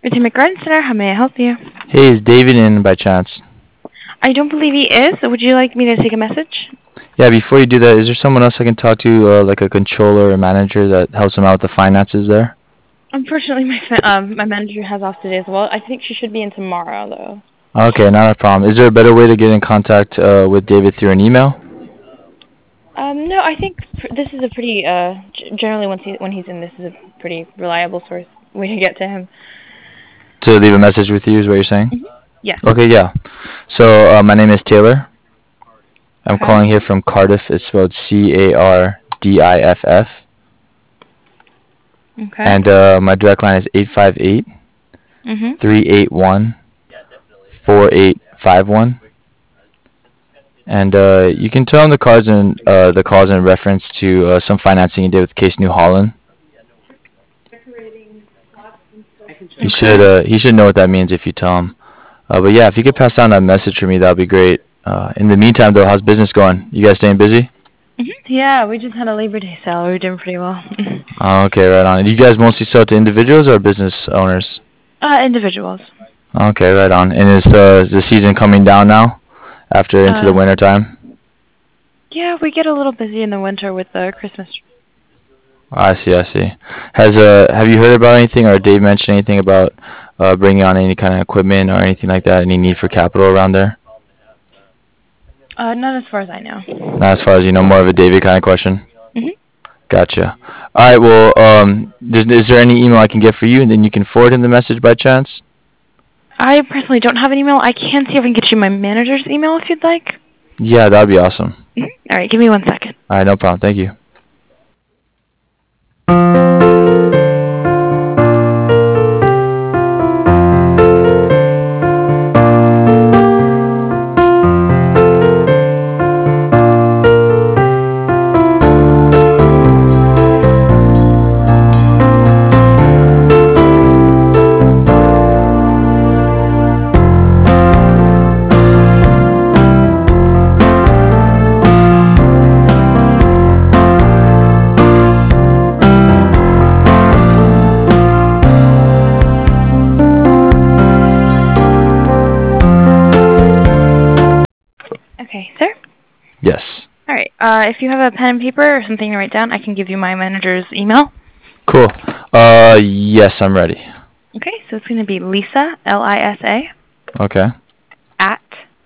Rotimi Garden Center, how may I help you? Hey, is David in by chance? I don't believe he is. Would you like me to take a message? Yeah, before you do that, is there someone else I can talk to, like a controller or manager that helps him out with the finances there? Unfortunately, my manager has off today as well. I think she should be in tomorrow, though. Okay, not a problem. Is there a better way to get in contact with David through an email? No, I think this is a pretty generally when he's in, this is a pretty reliable source way to get to him. To leave a message with you is what you're saying? Yes. Okay, yeah. So, my name is Taylor. I'm Okay. calling here from Cardiff. It's spelled Cardiff. Okay. And my direct line is 858 Mhm. 381 4851. And you can tell him the calls in reference to some financing he did with Case New Holland. Okay. He should know what that means if you tell him. But yeah, if you could pass down that message for me, that'd be great. In the meantime, though, how's business going? You guys staying busy? Mhm. Yeah, we just had a Labor Day sale. We're doing pretty well. Oh, okay, right on. Do you guys mostly sell to individuals or business owners? Individuals. Okay, right on. And is the season coming down now after into the Uh, winter time? yeah, we get a little busy in the winter with the Christmas. I see, I see. Have you heard about anything or Dave mentioned anything about bringing on any kind of equipment or anything like that? Any need for capital around there? Not as far as I know. Not as far as you know, more of a David kind of question. Mhm. Gotcha. All right. Well, is there any email I can get for you, and then you can forward him the message by chance? I personally don't have an email. I can see if I can get you my manager's email if you'd like. Yeah, that'd be awesome. All right, give me 1 second. All right, no problem. Thank you. Okay, sir. Yes. All right. If you have a pen and paper or something to write down, I can give you my manager's email. Cool. Yes, I'm ready. Okay, so it's going to be Lisa, Lisa, Okay. at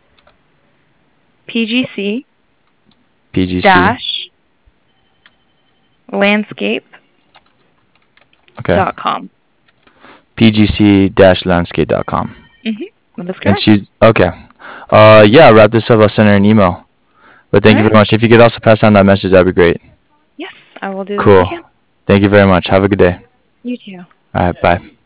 PGC PGC. dash landscape.com. Okay. PGC-landscape.com. That's And correct. she's okay. Yeah, I'll wrap this up. I'll send her an email. But thank All you very right. much. If you could also pass on that message, that'd be great. Yes, I will do the best I Cool. can. Thank you very much. Have a good day. You too. All right. Bye.